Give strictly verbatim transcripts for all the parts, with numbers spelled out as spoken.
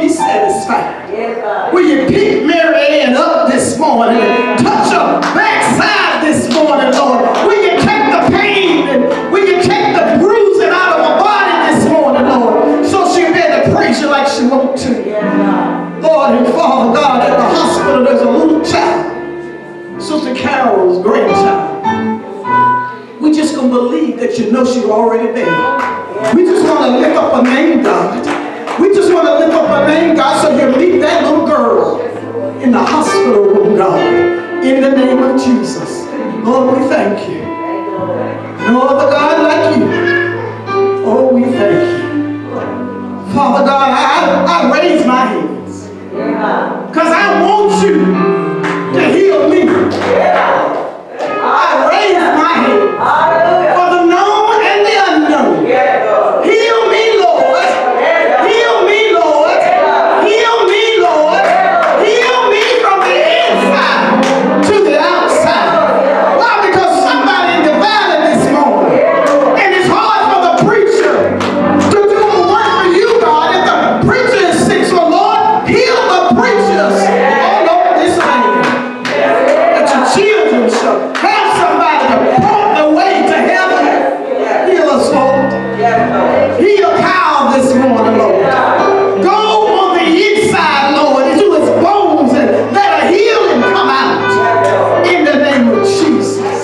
be satisfied. Will you pick Mary Ann up this morning and touch her backside this morning, Lord? Will you take the pain and will you take the bruising out of her body this morning, Lord, so she'll be able to praise you like she wants to? Lord and Father God, at the hospital there's a little child, Sister Carol's grandchild. We just gonna believe that you know she's already there. We just want to lift up a name, God. We just want to lift up a name, God, so you meet that little girl in the hospital room, God, in the name of Jesus. Lord, we thank you. No other God like you. Oh, we thank you. Father God, I, I raise my hands because I want you to heal me. I raise my hands for the known and the unknown. Heal me, Lord. Heal me, Lord. Heal me, Lord. Heal me from the inside to the outside. Why? Because somebody in the valley this morning, and it's hard for the preacher to do a work for you, God. If the preacher is sick, so Lord, heal the preachers all over this land. That your children shall have somebody to point the way to heaven. Heal us, Lord. Heal Kyle this morning, Lord. Go on the inside, Lord, into his bones and let a healing come out in the name of Jesus.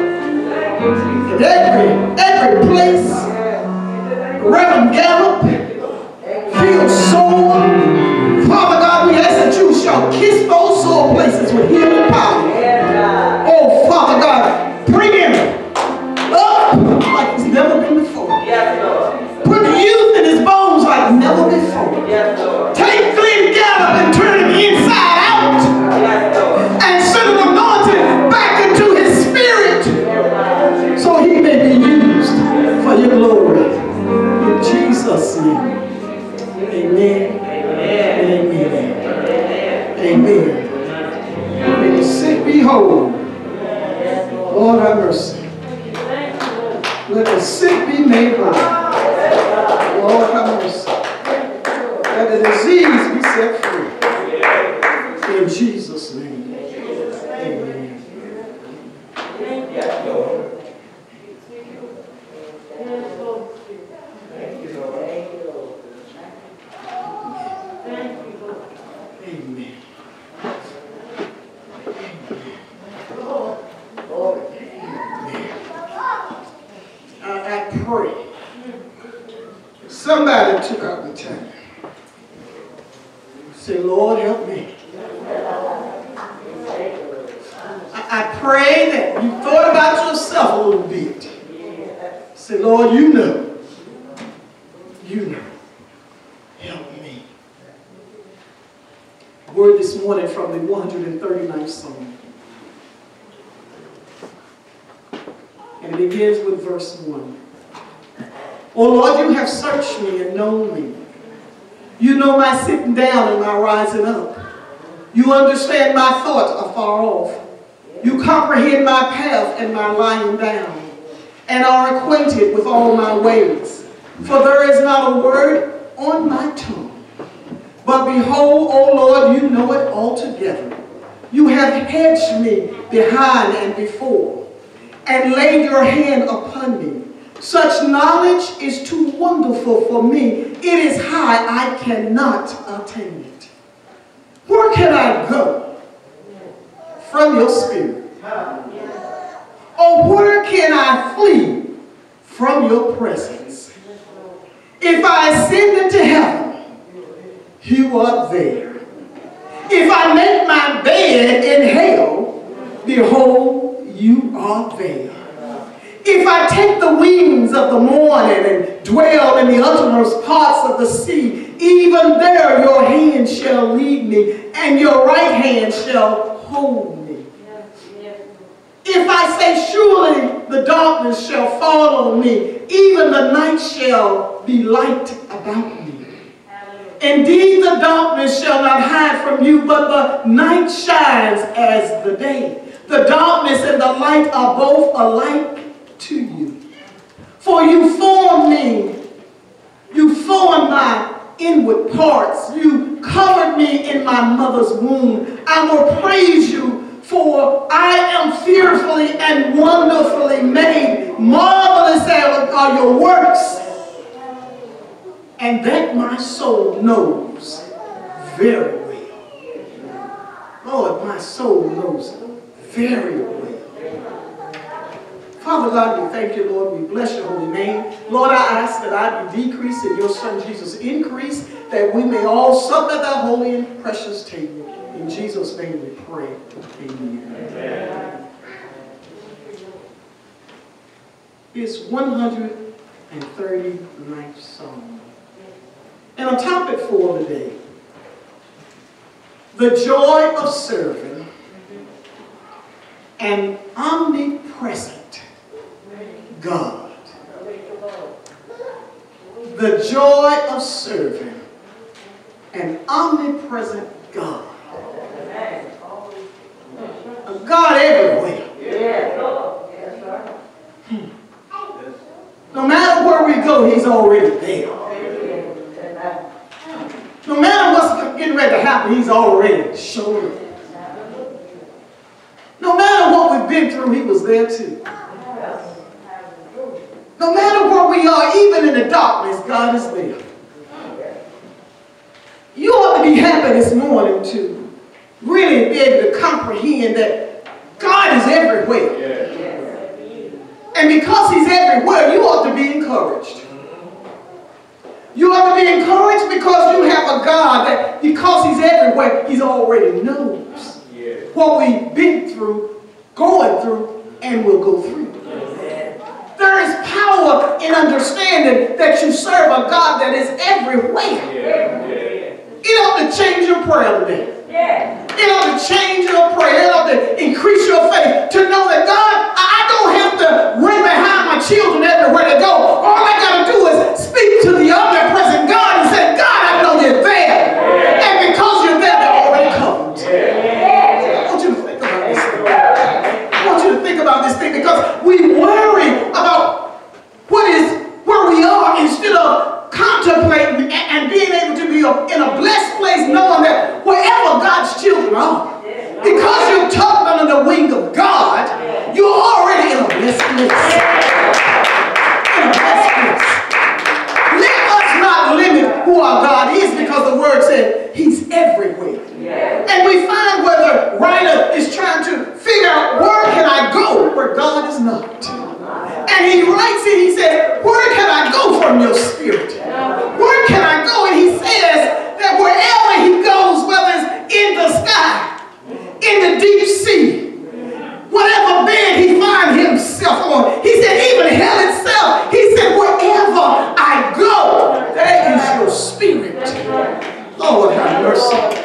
In every, every place, Reverend Gallup feels sore. Father God, we ask that you shall kiss those sore places with healing power. Oh, Father God, bring him up like he's never been before. Put youth in his bones like never before. Take Glenn Gallup and turn him inside out. And send an anointing back into his spirit so he may be used for your glory. In Jesus' name. Amen. Amen. Amen. May the sick be whole. Lord have mercy. Let the sick be made whole. Lord have mercy. Let the disease be set free. In Jesus' name. Amen. Amen. I, I pray somebody took out the time. Say, Lord, help me. I, I pray that you thought about yourself a little bit. Say, Lord, you know. You know. Help me. Word this morning from the one hundred thirty-ninth Psalm. And it begins with verse one. Oh Lord, you have searched me and known me. You know my sitting down and my rising up. You understand my thoughts afar off. You comprehend my path and my lying down, and are acquainted with all my ways. For there is not a word on my tongue. But behold, O Lord, you know it altogether. You have hedged me behind and before, and laid your hand upon me. Such knowledge is too wonderful for me. It is high, I cannot attain it. Where can I go from your spirit? Or where can I flee from your presence? If I ascend into heaven, you are there. If I make my bed in hell, behold, you are there. If I take the wings of the morning and dwell in the uttermost parts of the sea, even there your hand shall lead me, and your right hand shall hold me. If I say, surely the darkness shall fall on me, even the night shall be light about me. Indeed, the darkness shall not hide from you, but the night shines as the day. The darkness and the light are both alike to you. For you formed me, you formed my inward parts. You covered me in my mother's womb. I will praise you, for I am fearfully and wonderfully made. Marvelous are your works, and that my soul knows very well. Lord, my soul knows very well. Father God, we thank you, Lord. We bless your holy name. Lord, I ask that I be decreased and your Son Jesus increase, that we may all sup at thy holy and precious table. In Jesus' name we pray. Amen. Amen. It's one hundred thirty-ninth Psalm. And on topic for the day, the joy of serving an omnipresent God. The joy of serving an omnipresent God. A God everywhere. Hmm. No matter where we go, he's already there. No matter what's getting ready to happen, he's already showing up. No matter what we've been through, he was there too. No matter where we are, even in the darkness, God is there. You ought to be happy this morning to really be able to comprehend that God is everywhere. And because he's everywhere, you ought to be encouraged. You ought to be encouraged because you have a God that, because he's everywhere, he's already knows what we've been through, going through, and will go through. There is power in understanding that you serve a God that is everywhere. It ought to change your prayer today. It ought to change your prayer. It ought to increase your faith to know that God, I don't have to run behind my children everywhere they go. All I got to do is speak to the omnipresent God and say, God, I know you're there. And because you're there, they're already covered. I want you to think about this thing. I want you to think about this thing because we worry about what is where we are instead of contemplating and, and being able to be a, in a blessed place knowing that wherever God's children are, because you're tucked under the wing of God, you're already in a blessed place. In a blessed place. Let us not limit who our God is because the word said he's everywhere. And we find where the writer is trying to figure out where can I go where God is not. And he writes it, he says, where can I go from your spirit? Where can I go? And he says that wherever he goes, whether it's in the sky, in the deep sea, whatever bed he finds himself on, he said even hell itself, he said wherever I go, there is your spirit. Lord have mercy.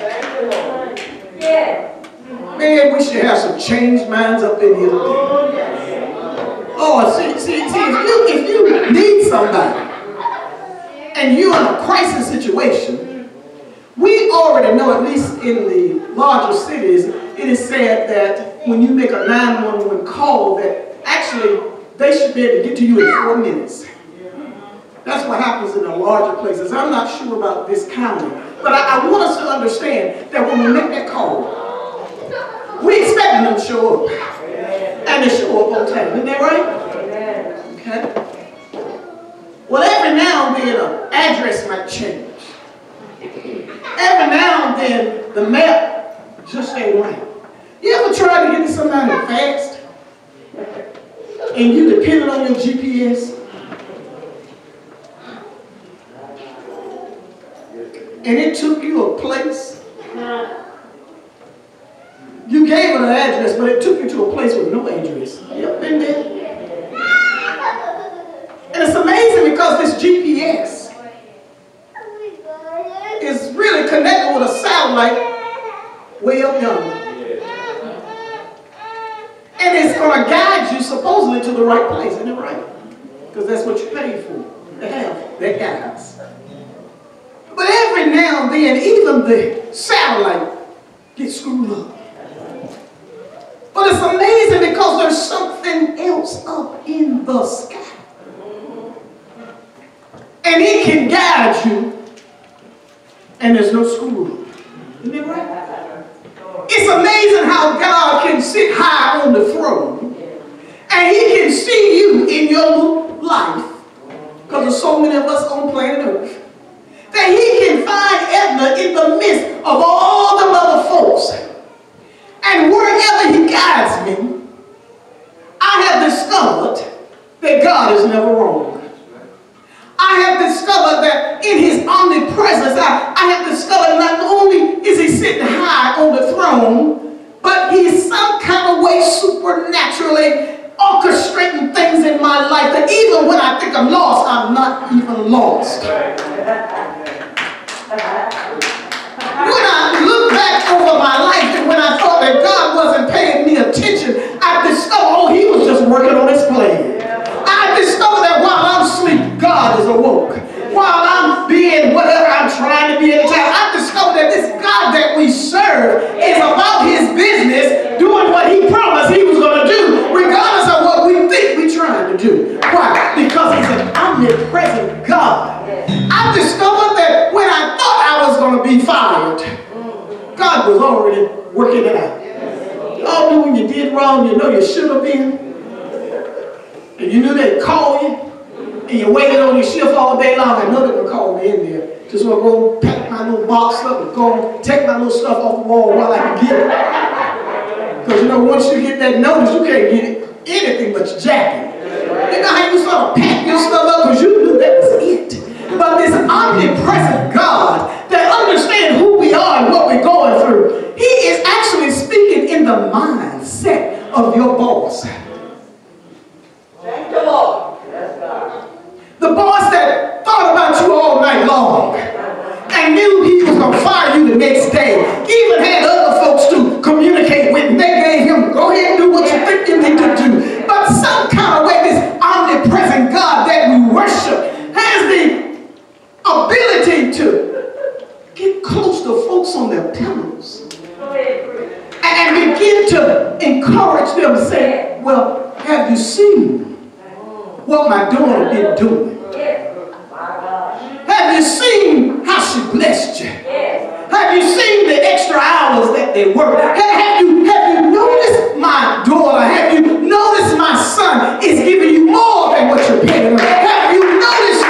Man, we should have some changed minds up in here today. Oh, see, see, see, if you, if you need somebody and you're in a crisis situation, we already know, at least in the larger cities, it is said that when you make a nine one one call, that actually they should be able to get to you in four minutes. That's what happens in the larger places. I'm not sure about this county, but I, I want us to understand that when we make that call, we expect them to show up. And they show up on time. Isn't that right? Okay. Well, every now and then an address might change. Every now and then the map just ain't right. You ever tried to get to somebody fast and you depended on your G P S? And it took you a place. You gave it an address, but it took you to a place with no address. You ever been there? And it's amazing because this G P S is really connected with a satellite way up yonder. And it's going to guide you supposedly to the right place, isn't it right? Because that's what you paid for. They have that guidance. But every now and then, even the satellite gets screwed up. But it's amazing because there's something else up in the sky. And it can guide you and there's no school. Isn't that right? It's amazing how God can sit high on the throne and he can see you in your life, because there's so many of us on planet Earth, that he can find Edna in the midst of all the other folks. And wherever he guides me, I have discovered that God is never wrong. I have discovered that in his omnipresence, I, I have discovered not only is he sitting high on the throne, but he's some kind of way supernaturally orchestrating things in my life that even when I think I'm lost, I'm not even lost. When I look back over my life and when I thought that God wasn't paying me attention, I discovered, oh, he was just working on his plan. I discovered that while I'm asleep, God is awoke. While I'm being whatever I'm trying to be at the time, I discovered that this God that we serve is about his business, doing what he promised he was going to do, regardless of what we think we're trying to do. Why? Because he's an omnipresent God. I discovered that when I thought I was going to be fired, God was already working it out. Y'all knew when you did wrong, you know you should have been. And you knew they'd call you, and you waited on your shift all day long. I know they're going to call me in there. Just want to go pack my little box up and go take my little stuff off the wall while I can get it. Because you know, once you get that notice, you can't get it, anything but your jacket. You know how you sort of pack your stuff up because you knew that was it. But this omnipresent God that understands who we are and what we're going through, he is actually speaking in the mindset of your boss. Thank the Lord. Yes, God. The boss that thought about you all night long and knew he was going to fire you the next day, even had other folks to communicate with, and they gave him, go ahead and do what you think you need to do. But some kind of way, this omnipresent God that we worship has the ability to get close to folks on their pillows and begin to encourage them, say, well, have you seen what my daughter been doing? Have you seen how she blessed you? Have you seen the extra hours that they work? Have you, have you noticed my daughter? Have you noticed my son is giving you more than what you're paying? Have you noticed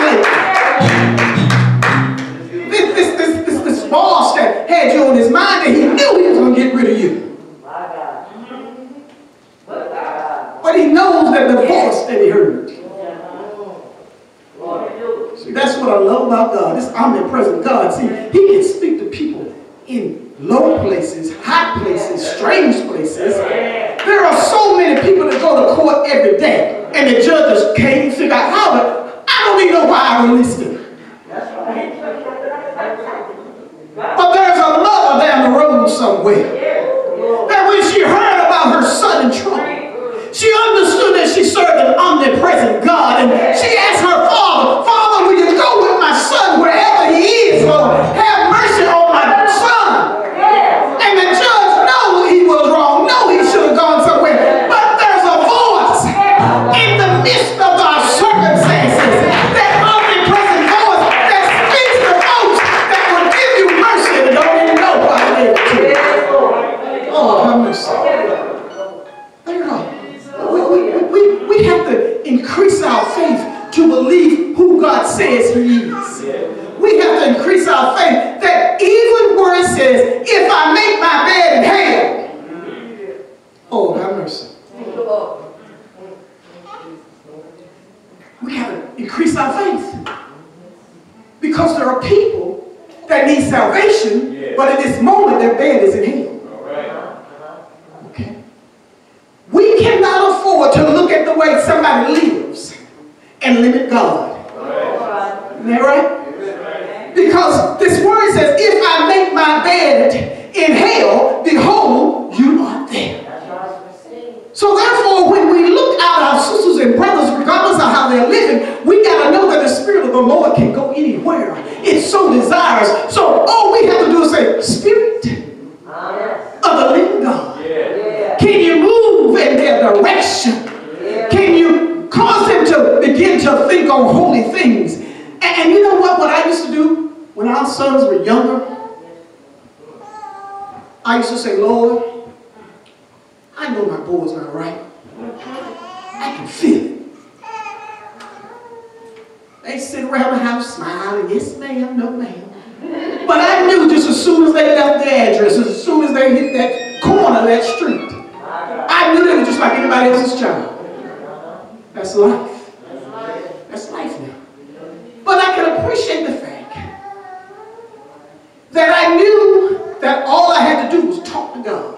lately? This, this, this, this, this boss that had you on his mind that he knew he was going to get rid of you. But he knows that the voice that he heard. See, that's what I love about God. This omnipresent God. See, he can speak to people in low places, high places, strange places. There are so many people that go to court every day, and the judges can't figure out how to. I don't even know why I released him. But there's a mother down the road somewhere that when she heard about her son in trouble, she understood that she served an omnipresent God, and she asked her father, Father, will you go with my son wherever he is, Lord? Have mercy on my son. And the judge knew he was wrong, knew he should have gone somewhere. But there's a voice in the midst of our circumstances, that omnipresent voice that speaks to folks that will give you mercy and don't even know why they did it. Oh, have mercy. We have to increase our faith to believe who God says he is. We have to increase our faith that even where it says, if I make my bed in hell, oh, have mercy. We have to increase our faith. Because there are people that need salvation, but at this moment their bed is in hell. We cannot afford to look at the way somebody lives and limit God. Isn't that right? Because this word says, if I make my bed in hell, behold, you are there. So therefore, when we look at our sisters and brothers, regardless of how they're living, we got to know that the Spirit of the Lord can go anywhere it so desires. So all we have to do is say, Spirit of the living God, can you move in their direction? Can you cause them to begin to think on holy things? And, and you know what? What I used to do when our sons were younger, I used to say, Lord, I know my boy's not right. I can feel it. They sit around the house smiling, yes ma'am, no ma'am. But I knew just as soon as they left the address, as soon as they hit that corner of that street, I knew they were just like anybody else's child. That's life. That's life now. But I can appreciate the fact that I knew that all I had to do was talk to God.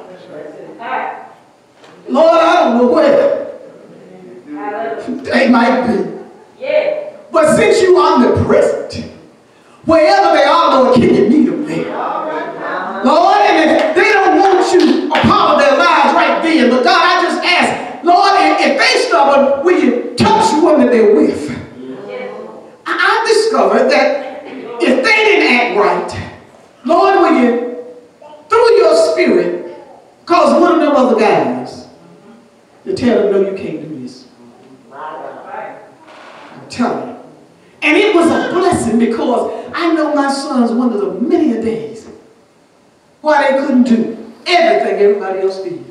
Lord, I don't know where they might be. But since you are omnipresent, wherever they are, Lord, can you meet them there? Lord, and if they don't want you a part of their lives right then, but God, I just ask, Lord, if they stubborn, will you touch the one that they're with? I discovered that if they didn't act right, Lord, will you, through your spirit, cause one of them other guys to tell them, no, you can't do this. I'm telling you. And it was a blessing because I know my sons wondered of many a days why they couldn't do everything everybody else did.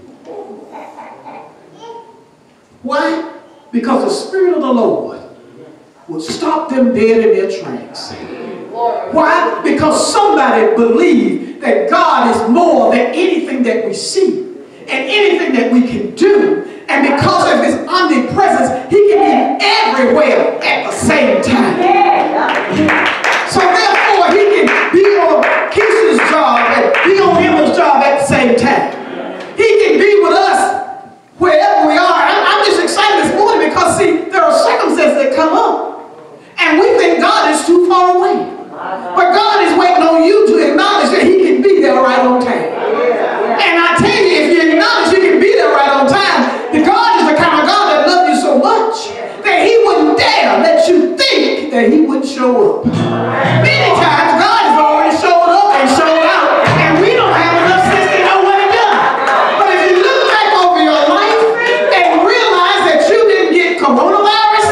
Why? Because the Spirit of the Lord would stop them dead in their tracks. Why? Because somebody believed that God is more than anything that we see and anything that we can do. And because of his omnipresence, he can be everywhere at the same time. So therefore, he can be on Keisha's job and be on Emma's job at the same time. He can be with us wherever we are. I'm just excited this morning because, see, there are circumstances that come up. And we think God is too far away. But God is waiting on you to acknowledge that he can be there right on time. And I tell you, if you acknowledge he can be there right on time, the God is the kind of God that loves you so much that he wouldn't dare let you think that he wouldn't show up. Many times God has already showed up and showed out, and we don't have enough sense to know what he done. But if you look back over your life and realize that you didn't get coronavirus,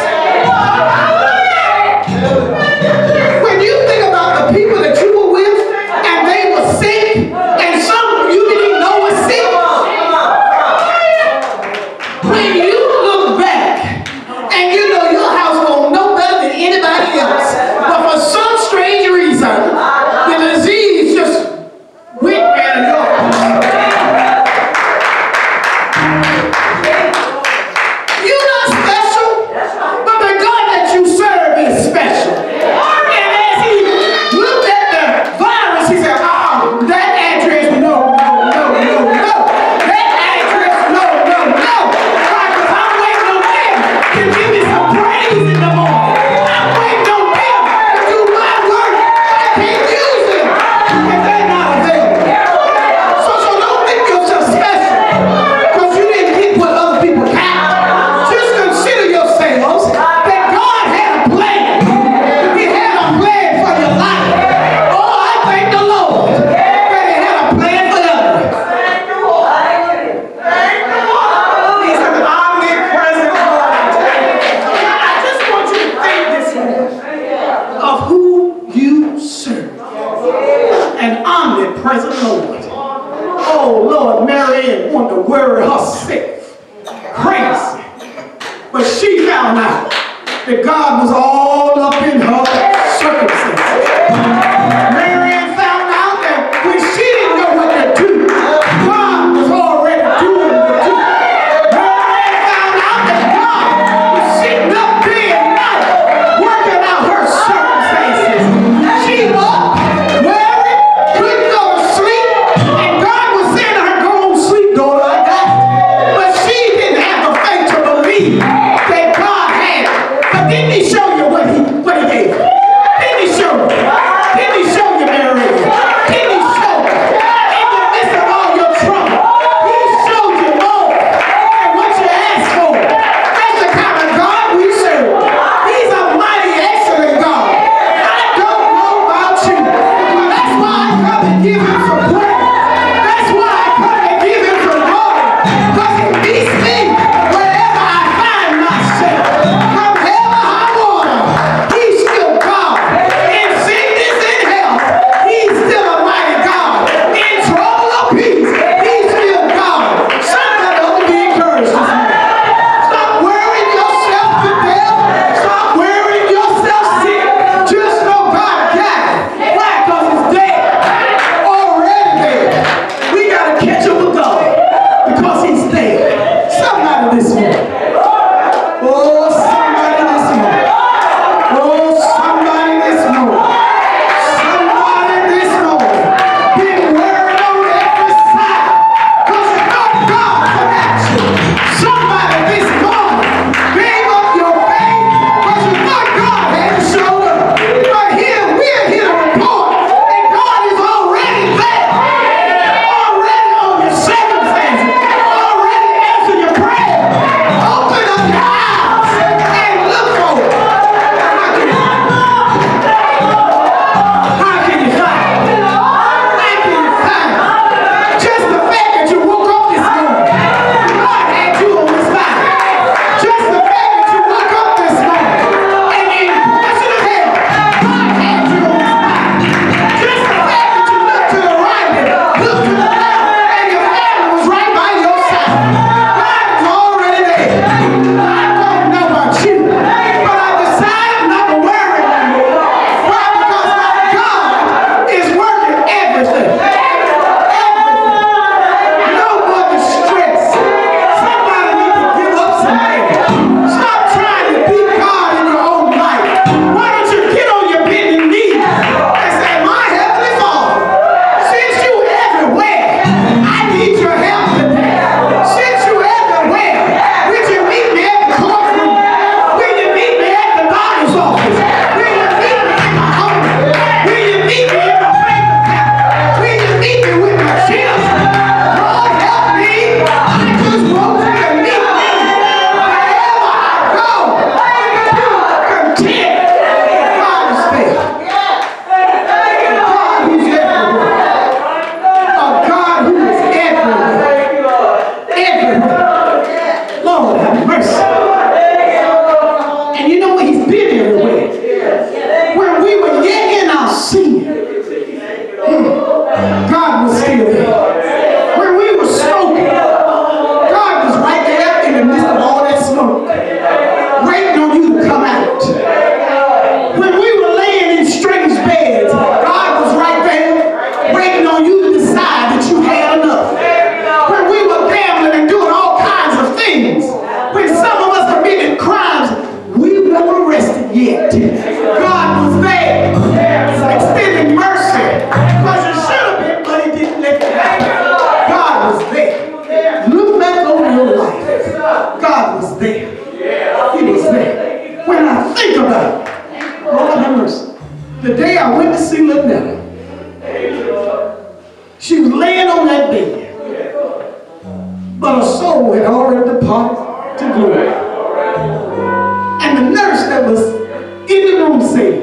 when you think about the people that you were with and they were sick, and some of you didn't even know was sick, when you look back and you know your house won't know better than anybody else, but for some strange reason, the disease just went out of your house. You're not special, but the God that you serve is special. And as he looked at the virus, he said, oh, that address, no, no, no, no, no. That address, no, no, no. Because I'm waiting on them to give me some praise in the morning. I'm waiting on them to do my work. I can't use them if they're not available. So, so don't think yourself special because you didn't get what other people got. Just consider yourselves that God had a plan. He had a plan for your life. Oh, I thank the Lord that he had a plan for others. He's an omnipresent God. I just want you to think this morning of who you serve. An omnipresent Lord. Oh, Lord, Mary Ann wanted to worry herself crazy. But she found out that God was all up in her circumstances. Mary Ann found out that when she didn't know what to do, God was already doing what to do. Mary Ann found out that God was sitting up day and night working out her circumstances. She was up, worried, couldn't go to sleep, and God was saying to her, go on sleep, daughter, I got it. But she didn't have the faith to believe that God had it. But didn't he show you what he, what he gave you? Didn't he show you? Didn't he show you, Mary? Didn't he show you? In the midst of all your trouble, he showed you more than what you asked for. That's the kind of God we serve. He's a mighty, excellent God. I don't know about you, but that's why I come and give him some praise. That's why I come and give him some glory. Because he meets me wherever I find myself. From hell or high water, he's still God. In sickness and health, soul had already departed to glory. And the nurse that was in the room said,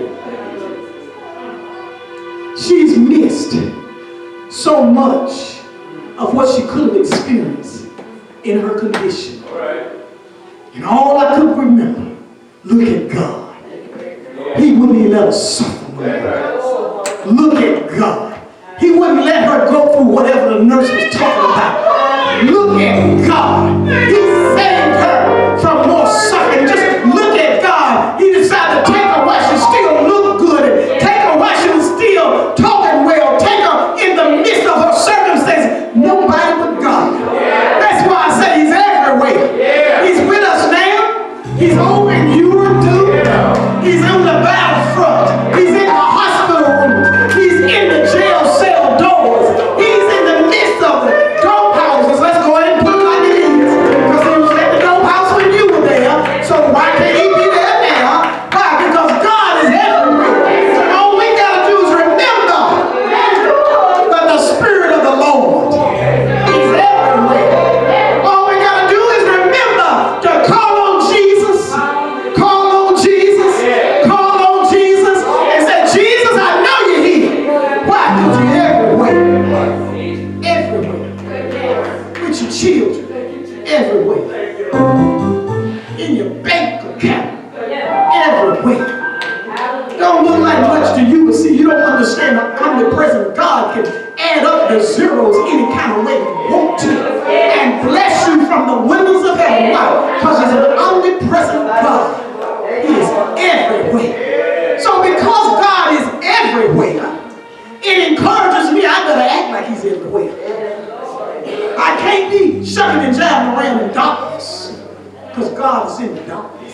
she's missed so much of what she could have experienced in her condition. And all I could remember, look at God. He wouldn't even let her suffer. Look at God. He wouldn't let her go through whatever the nurse was talking about. Look at God. He saved her from more suffering. Just look at God. He decided to take her while she still looked good. And take her while she was still talking well. Take her in the midst of her circumstances. Nobody but God. That's why I say he's everywhere. He's with us now. He's over in Europe too. He's on the battlefront. He's in the hospital room. He's in the jail cell doors. He's in the midst of the dope houses. Let's go ahead and put it like it is. Because he was at the dope house when you were there. So why can't he be there now? Why? Because God is everywhere. So all we got to do is remember that the Spirit of the Lord is everywhere. All we got to do is remember to call on Jesus. Call on Jesus. Call on Jesus and say, Jesus, I know you're here. Why? Because you're everywhere. Everywhere. With your children. Everywhere. In your bank account. Everywhere. Don't look like much to you, but see, you don't understand how omnipresent God can add up the zeros any kind of way you want to and bless you from the windows of heaven. Why? Because he's an omnipresent God. He is everywhere. So because God is everywhere, it encourages me, I better act like he's everywhere. I can't be shucking and jiving around in darkness because God is in the darkness.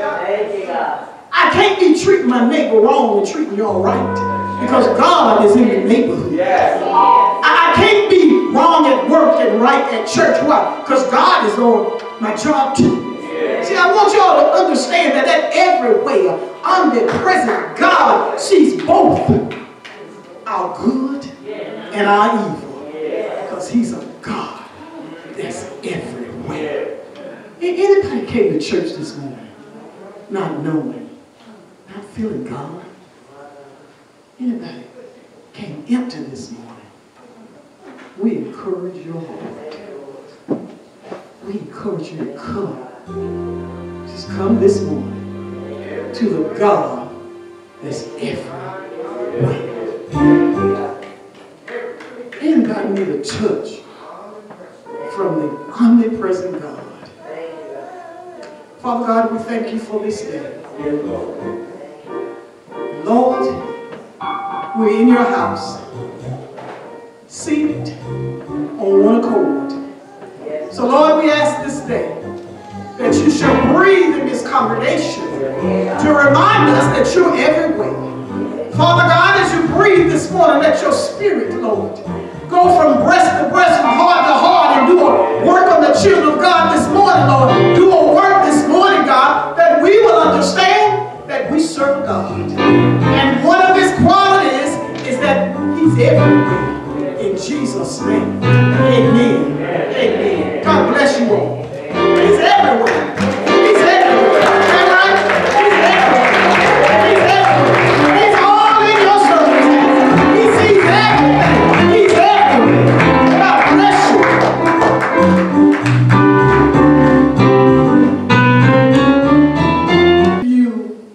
I can't be treating my neighbor wrong and treating you all right because God is in the neighborhood. I, I can't be wrong at work and right at church. Why? Because God is on my job too. See, I want y'all to understand that that everywhere, omnipresent God sees both our good and our evil because he's a God that's everywhere. Anybody came to church this morning not knowing, not feeling God? Anybody came empty this morning? We encourage your heart. We encourage you to come. Just come this morning to the God that's everywhere. Anybody need a touch from the omnipresent God? Father God, we thank you for this day. Lord, we're in your house, seated on one accord. So Lord, we ask this day that you shall breathe in this congregation to remind us that you're everywhere. Father God, as you breathe this morning, let your spirit, Lord, go from breast to breast and heart to heart and do a work on the children of God this morning, Lord.